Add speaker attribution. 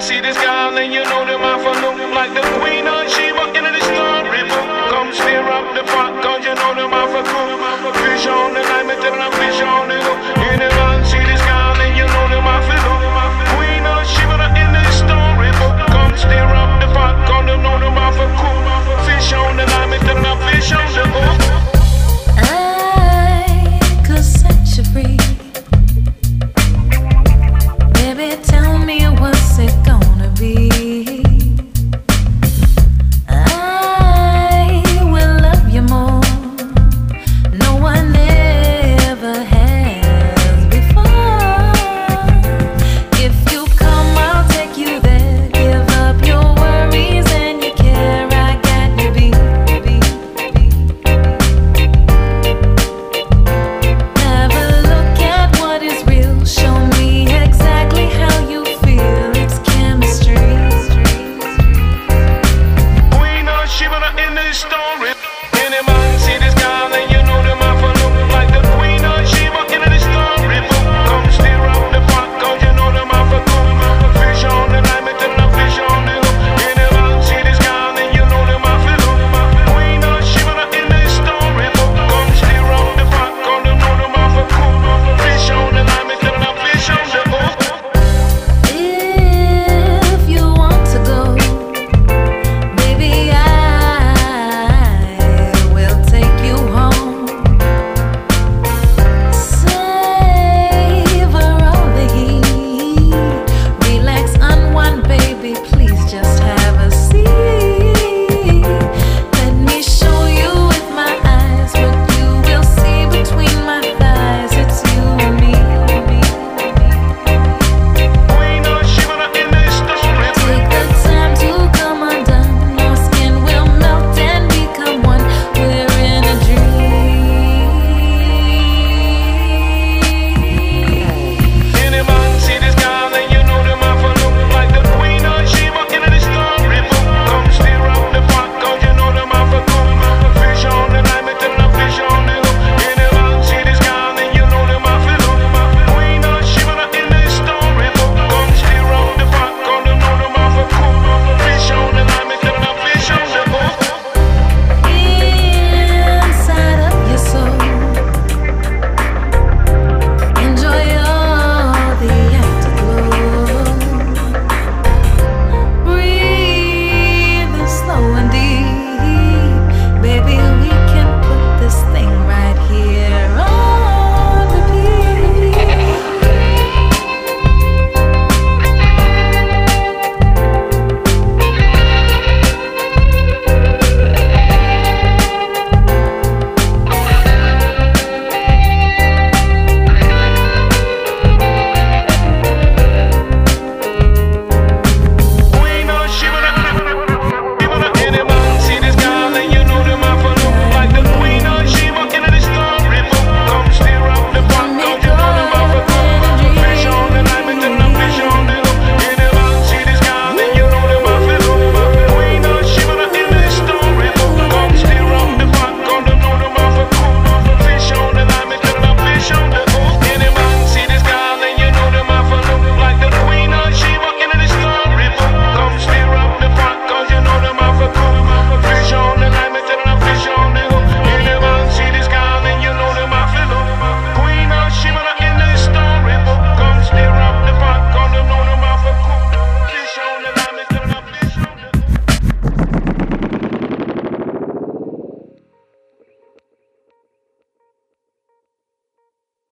Speaker 1: see this girl and you know them off and look like the Queen of Sheba in the storybook. Come stir up the pot, cause you know them off a cook. Fish on the line, me tell them fish on the hook. You never see this